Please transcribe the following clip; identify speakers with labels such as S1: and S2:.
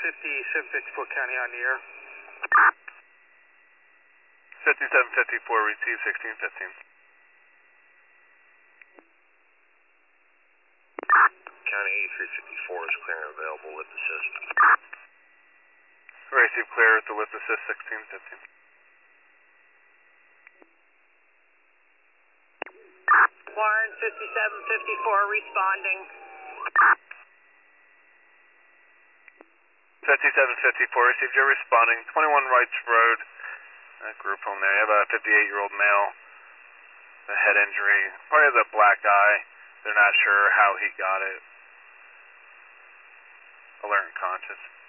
S1: 5754 County on the air.
S2: 5754, receive 1615.
S3: County 8354 is clear and available with assist.
S2: Receive clear with the lift assist 1615.
S4: Warren 5754 responding.
S2: 5754, received, you're responding. 21 Wrights Road, group home there. You have a 58-year-old male, a head injury, probably has a black eye. They're not sure how he got it. Alert and conscious.